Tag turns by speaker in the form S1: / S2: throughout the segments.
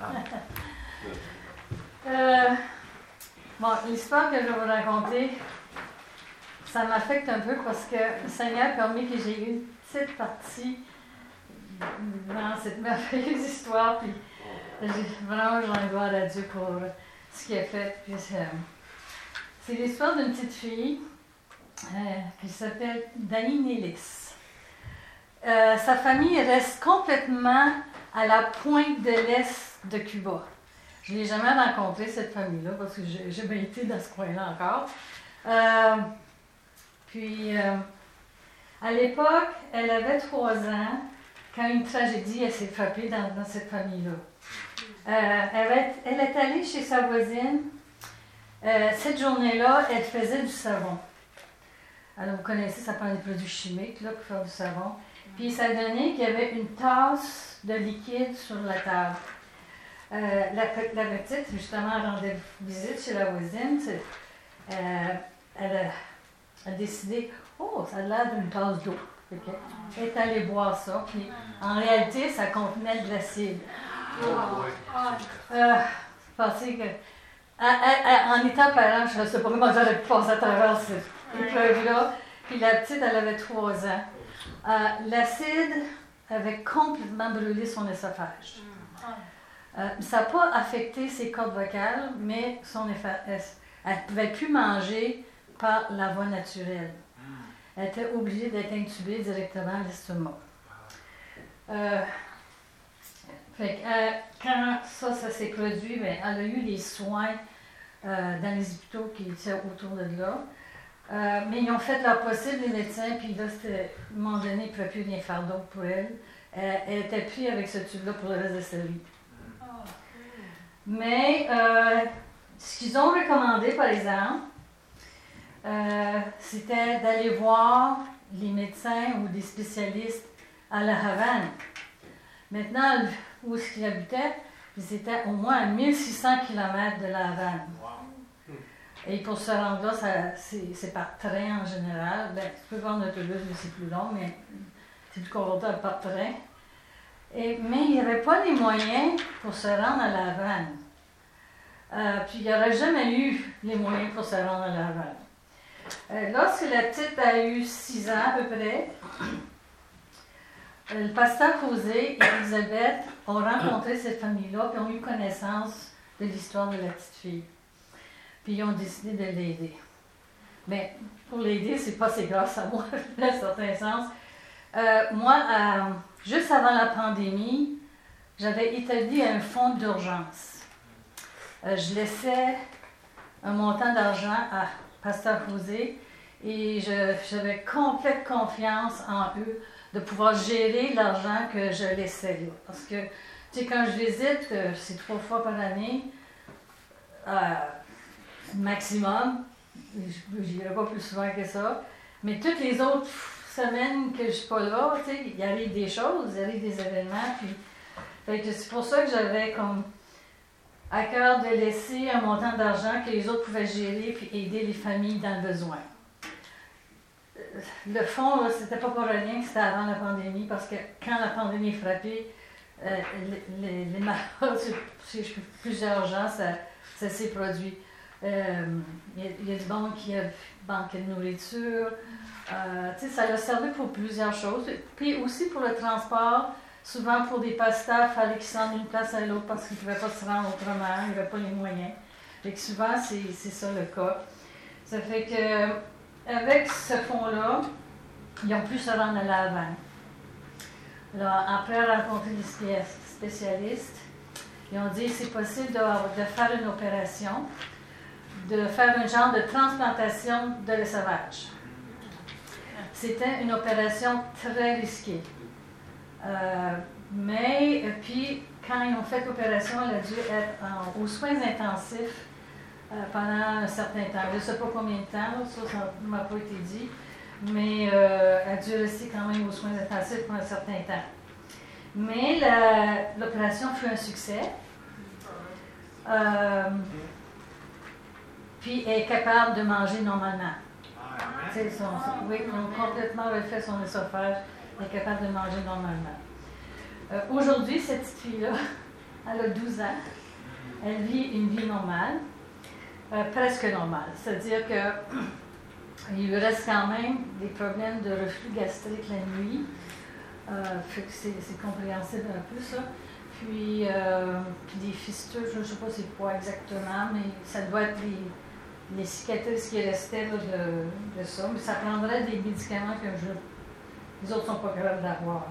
S1: Bon, l'histoire que je vais vous raconter, ça m'affecte un peu parce que le Seigneur a permis que j'ai eu une petite partie dans cette merveilleuse histoire. Puis vraiment, j'en gloire à Dieu pour ce qu'il a fait. Puis, c'est l'histoire d'une petite fille qui s'appelle Dani Nélis. Sa famille reste complètement à la pointe de l'est de Cuba. Je ne l'ai jamais rencontré, cette famille-là, parce que j'ai jamais été dans ce coin-là encore. À l'époque, elle avait 3 ans quand une tragédie s'est frappée dans cette famille-là. Elle est allée chez sa voisine. Cette journée-là, elle faisait du savon. Alors, vous connaissez, ça prend des produits chimiques là, pour faire du savon. Puis, ça donnait qu'il y avait une tasse de liquide sur la table. La petite, justement, rendait visite chez la voisine. Elle a décidé, oh, ça a l'air d'une tasse d'eau. Elle est allée boire ça. Puis, en réalité, ça contenait de l'acide. Pensez que, en étant parent, je ne sais pas comment j'aurais pu passer à travers cette épreuve-là. Puis la petite, elle avait 3 ans. L'acide avait complètement brûlé son œsophage. Ça n'a pas affecté ses cordes vocales, mais elle ne pouvait plus manger par la voie naturelle. Elle était obligée d'être intubée directement à l'estomac. Quand ça s'est produit, bien, elle a eu des soins dans les hôpitaux qui étaient autour de là. Mais ils ont fait leur possible, les médecins, puis là, à un moment donné, ils ne pouvaient plus rien faire d'autre pour elle. Elle était prise avec ce tube-là pour le reste de sa vie. Mais ce qu'ils ont recommandé, par exemple, c'était d'aller voir les médecins ou des spécialistes à La Havane. Maintenant, où est-ce qu'ils habitaient, c'était au moins à 1600 km de La Havane. Et pour se rendre là, c'est par train en général. Ben, tu peux prendre l'autobus, mais c'est plus long, mais c'est plus confortable par train. Mais il n'y avait pas les moyens pour se rendre à La Havane. Puis il n'y aurait jamais eu les moyens pour se rendre à La Havane. Lorsque la petite a eu 6 ans à peu près, le pasteur José et Elisabeth ont rencontré cette famille-là et ont eu connaissance de l'histoire de la petite fille. Puis ils ont décidé de l'aider. Mais pour l'aider, c'est grâce à moi, dans un certain sens. Moi, juste avant la pandémie, j'avais établi un fonds d'urgence. Je laissais un montant d'argent à Pasteur José et j'avais complète confiance en eux de pouvoir gérer l'argent que je laissais là. Parce que, tu sais, quand je visite, c'est 3 fois par année, maximum. Je n'irai pas plus souvent que ça. Mais toutes les autres semaines que je ne suis pas là, tu sais, il arrive des choses, il arrive des événements. Puis, c'est pour ça que j'avais comme à cœur de laisser un montant d'argent que les autres pouvaient gérer puis aider les familles dans le besoin. Le fonds, c'était pas pour rien que c'était avant la pandémie, parce que quand la pandémie est frappée, les malades chez plusieurs gens, ça s'est produit. Il y a du monde qui a banqué de nourriture. Ça a servi pour plusieurs choses. Puis aussi pour le transport, souvent pour des pasteurs, il fallait qu'ils s'en d'une place à l'autre parce qu'ils ne pouvaient pas se rendre autrement, ils n'avaient pas les moyens. Fait que souvent, c'est ça le cas. Ça fait que avec ce fonds-là, ils ont pu se rendre à La Havane. Alors, après rencontrer des spécialistes, ils ont dit c'est possible de faire une opération, de faire un genre de transplantation de l'œsophage. C'était une opération très risquée. Mais puis, quand ils ont fait l'opération, elle a dû être aux soins intensifs pendant un certain temps. Je ne sais pas combien de temps, ça ne m'a pas été dit, mais elle a dû rester quand même aux soins intensifs pour un certain temps. Mais l'opération fut un succès. Puis elle est capable de manger normalement. Oui, ils ont complètement refait son œsophage. Elle est capable de manger normalement. Aujourd'hui, cette petite fille-là, Elle a 12 ans. Elle vit une vie normale, presque normale. C'est-à-dire qu'il lui reste quand même des problèmes de reflux gastrique la nuit. Fait que c'est compréhensible un peu ça. Puis des fistures, je ne sais pas c'est quoi exactement, mais ça doit être les cicatrices qui restaient là, de ça. Mais ça prendrait des médicaments que les autres ne sont pas capables d'avoir.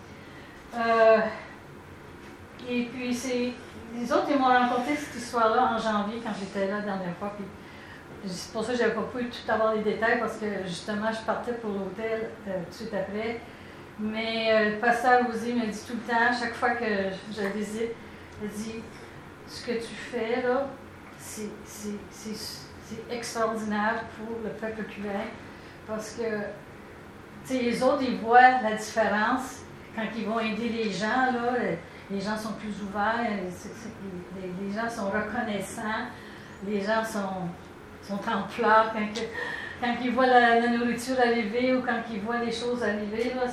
S1: Et puis les autres, ils m'ont raconté cette histoire-là en janvier quand j'étais là la dernière fois. Puis c'est pour ça que je n'avais pas pu tout avoir les détails parce que justement, je partais pour l'hôtel tout de suite après. Mais le pasteur Rosy me dit tout le temps, chaque fois que je la visite, elle dit ce que tu fais là, c'est extraordinaire pour le peuple cubain parce que les autres, ils voient la différence quand ils vont aider les gens. Là, les gens sont plus ouverts, les gens sont reconnaissants, les gens sont en pleurs quand ils voient la nourriture arriver ou quand ils voient les choses arriver. Là,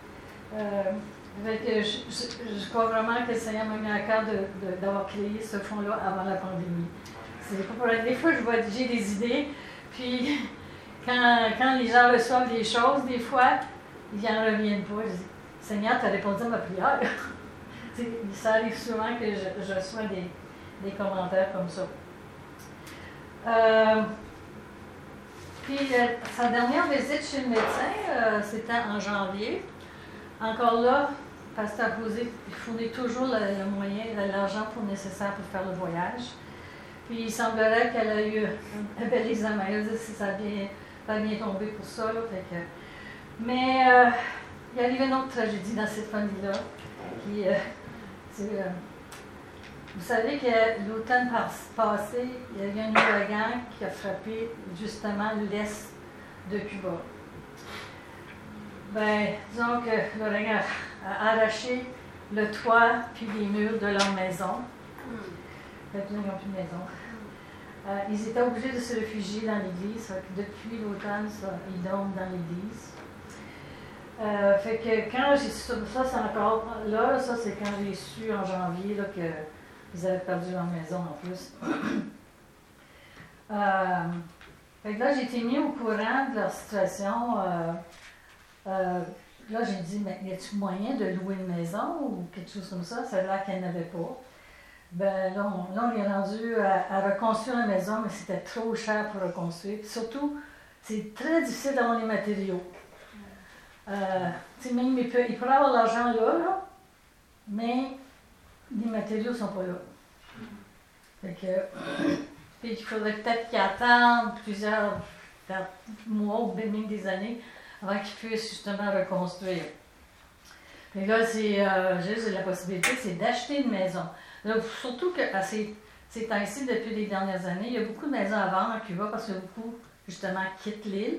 S1: je crois vraiment que le Seigneur m'a mis à cœur d'avoir créé ce fonds-là avant la pandémie. C'est pas pour être, des fois, j'ai des idées, puis quand les gens reçoivent des choses, des fois, ils n'en reviennent pas. Je dis, Seigneur, tu as répondu à ma prière. Ça arrive souvent que je reçois des commentaires comme ça. Puis sa dernière visite chez le médecin, c'était en janvier. Encore là, Pasteur Posé fournit toujours le moyen, l'argent nécessaire pour faire le voyage. Puis il semblerait qu'elle a eu un bel examen. Elle dit si ça va bien tomber pour ça. Là, mais il est arrivé une autre tragédie dans cette famille-là. Vous savez que l'automne passé, il y a eu un ouragan qui a frappé justement l'est de Cuba. Disons que l'ouragan a arraché le toit puis les murs de leur maison. Ils n'ont plus de maison. Ils étaient obligés de se réfugier dans l'église. Depuis l'automne, ils dorment dans l'église. Fait que quand j'ai su ça, c'est encore là, ça c'est quand j'ai su en janvier là, qu'ils avaient perdu leur maison en plus. Fait que là, j'ai été mis au courant de leur situation. Là, j'ai dit, mais y a-t-il moyen de louer une maison ou quelque chose comme ça? Ça a l'air qu'elle n'avait pas. Là, on est rendu à reconstruire la maison, mais c'était trop cher pour reconstruire. Puis surtout, c'est très difficile d'avoir les matériaux. Même il pourrait avoir l'argent là, mais les matériaux ne sont pas là. Fait que, puis il faudrait peut-être qu'ils attendent plusieurs mois ou même des années avant qu'ils puissent justement reconstruire. Et là, c'est juste la possibilité, c'est d'acheter une maison. Là, surtout qu'à ces temps-ci, depuis les dernières années, il y a beaucoup de maisons à vendre à Cuba parce que beaucoup, justement, quittent l'île.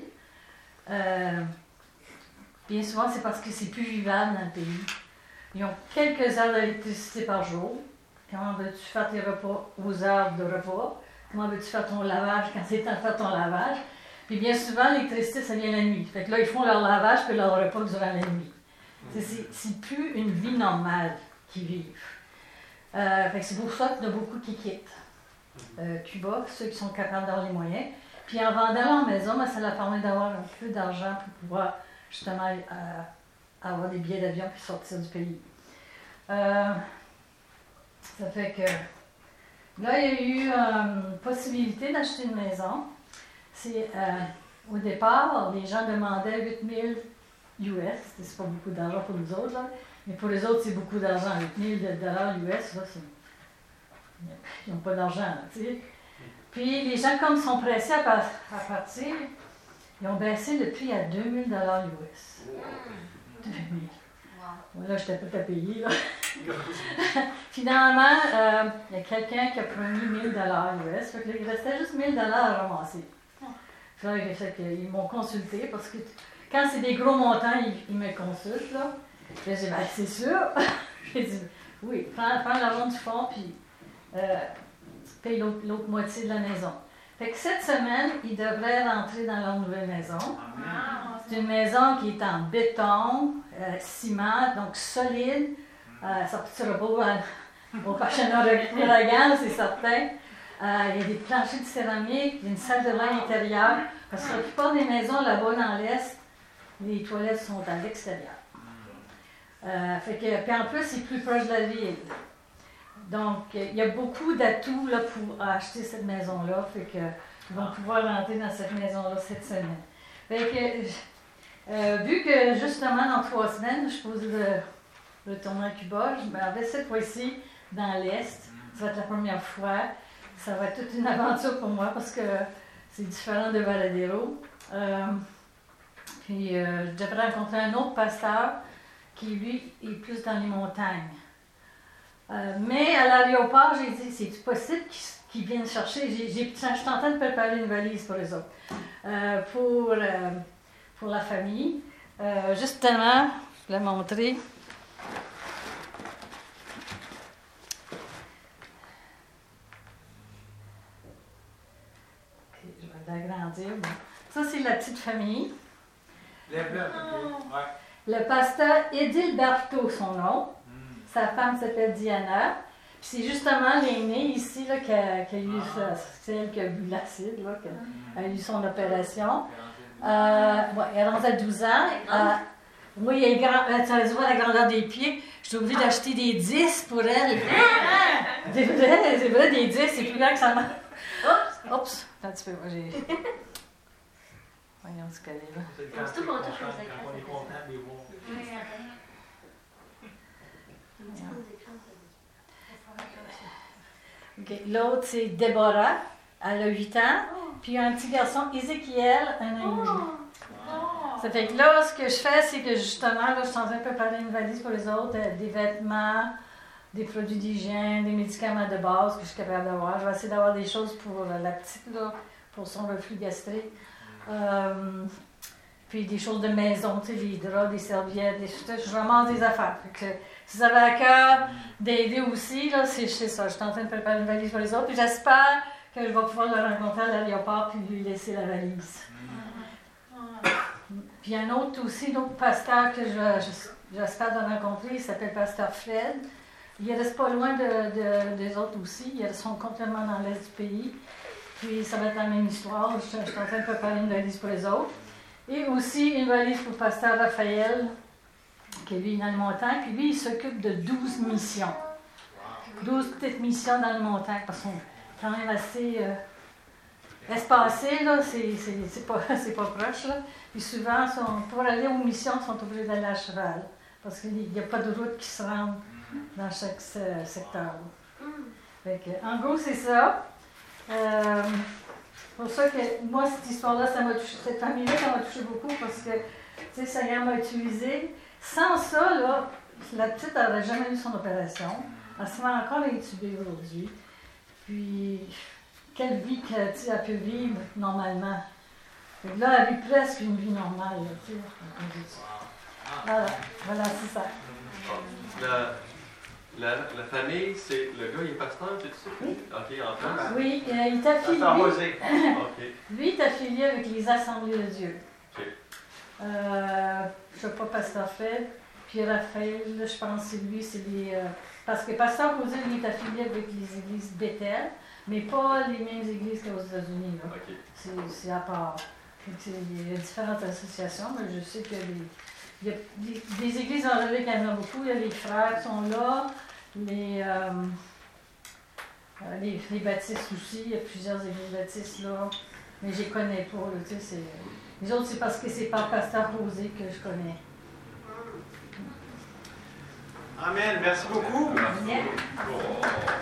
S1: Bien souvent, c'est parce que c'est plus vivable dans le pays. Ils ont quelques heures d'électricité par jour. Comment veux-tu faire tes repas aux heures de repas? Comment veux-tu faire ton lavage quand c'est temps de faire ton lavage? Puis bien souvent, l'électricité, ça vient la nuit. Fait que là, ils font leur lavage puis leur repas durant la nuit. C'est plus une vie normale qu'ils vivent. Fait que c'est pour ça qu'il y en a beaucoup qui quittent Cuba, ceux qui sont capables d'avoir les moyens. Puis en vendant leur maison, ça leur permet d'avoir un peu d'argent pour pouvoir justement avoir des billets d'avion puis sortir du pays. Ça fait que là, il y a eu une possibilité d'acheter une maison. Au départ, les gens demandaient 8 000 US. C'est pas beaucoup d'argent pour nous autres, là, mais pour les autres, c'est beaucoup d'argent. 8 000 $ US, là, ils n'ont pas d'argent, là, tu sais. Puis les gens, comme sont pressés à partir, ils ont baissé le prix à 2 000 $ US. 2 000. Wow. Là, j'étais prête à payer. Là. Finalement, il y a quelqu'un qui a promis 1 000 $ US. Fait que là, il restait juste 1 000 $ à ramasser. Ils m'ont consulté parce que quand c'est des gros montants, ils me consultent. Là. J'ai dit, c'est sûr. J'ai dit, oui, prends l'argent du fonds puis paye l'autre moitié de la maison. Fait que cette semaine, ils devraient rentrer dans leur nouvelle maison. C'est une maison qui est en béton, ciment, donc solide. Ça ne sera pas au prochain ouragan, c'est certain. Il y a des planchers de céramique, il y a une salle de bain intérieure. Parce que la plupart des maisons là-bas dans l'Est, les toilettes sont à l'extérieur. Puis en plus, c'est plus proche de la ville. Donc, il y a beaucoup d'atouts là, pour acheter cette maison-là. Fait que, ils vont pouvoir rentrer dans cette maison-là cette semaine. Fait que, vu que justement dans 3 semaines, je pose retourner à Cuba, je m'en vais cette fois-ci dans l'Est. Ça va être la première fois. Ça va être toute une aventure pour moi parce que c'est différent de Varadero. Puis je devrais rencontrer un autre pasteur qui, lui, est plus dans les montagnes. Mais à l'aéroport, j'ai dit, c'est possible qu'ils viennent chercher. Je suis en train de préparer une valise pour les autres. Pour la famille. Justement, je vais la montrer. Okay, je vais l'agrandir. Bon. Ça, c'est la petite famille. Le pasteur Edilberto, son nom. Sa femme s'appelle Diana. Puis c'est justement l'aînée ici là, qui a eu celle qui a bu l'acide, là, qui a eu son opération. Elle rentre à 12 ans. Moi, tu vois la grandeur des pieds. Je suis obligée d'acheter des 10 pour elle. C'est vrai, des 10, c'est plus grand que ça marche. Oups! Attends un petit peu, moi j'ai. Voyons ce qu'elle est là.
S2: C'est tout pour toucher les écrans. On est content de les voir.
S1: Okay. L'autre, c'est Déborah. Elle a 8 ans. Puis il y a un petit garçon, Ézéchiel, 1 an et demi. Ça fait que là, ce que je fais, c'est que justement, là, je suis en train de préparer une valise pour les autres, des vêtements, des produits d'hygiène, des médicaments de base que je suis capable d'avoir. Je vais essayer d'avoir des choses pour la petite, là, pour son reflux gastrique. Puis des choses de maison, tu sais, des draps, des serviettes, je ramasse des affaires. Fait que, si vous avez à cœur d'aider aussi, là, c'est ça. Je suis en train de préparer une valise pour les autres. Puis j'espère que je vais pouvoir le rencontrer à l'aéroport puis lui laisser la valise. Puis il y a un autre aussi, l'autre pasteur que j'espère de rencontrer, il s'appelle Pasteur Fred. Il reste pas loin des autres aussi. Ils sont complètement dans l'est du pays. Puis ça va être la même histoire. Je suis en train de préparer une valise pour les autres. Et aussi une valise pour Pasteur Raphaël, qui lui est dans les montagnes. Puis lui, il s'occupe de 12 missions. 12 petites missions dans les montagnes, parce qu'on est quand même assez espacés, là, c'est pas proche. Là. Puis souvent, pour aller aux missions, ils sont obligés d'aller à cheval, parce qu'il n'y a pas de route qui se rend dans chaque secteur. Fait que, en gros, c'est ça. C'est pour ça que moi, cette histoire-là, ça m'a touché, cette famille-là, ça m'a touché beaucoup, parce que, tu sais, Seigneur m'a utilisé. Sans ça, là, la petite n'aurait jamais eu son opération. Elle se fait encore intubée aujourd'hui. Puis, quelle vie qu'elle peut vivre normalement. Et là, elle vit presque une vie normale. Là, tu sais. Voilà, c'est ça.
S3: La famille, c'est le gars, il est pasteur, c'est ça?
S1: Oui.
S3: OK, en France?
S1: Oui, il est affilié.
S3: OK.
S1: Lui, il est affilié avec les Assemblées de Dieu.
S3: OK.
S1: Je ne sais pas, Pasteur Fred. Puis Raphaël, là, je pense que c'est lui, c'est les. Parce que Pasteur José, lui, est affilié avec les églises Bethel, mais pas les mêmes églises qu'aux États-Unis. Là.
S3: OK.
S1: C'est à part. Il y a différentes associations, mais je sais qu'il y a des églises enlevées qu'il y en a beaucoup. Il y a les frères qui sont là, les baptistes aussi. Il y a plusieurs églises baptistes là, mais je les connais pas. Là, tu sais, les autres, c'est parce que c'est par Pasteur José que je connais.
S2: Amen. Merci beaucoup.
S1: Bien.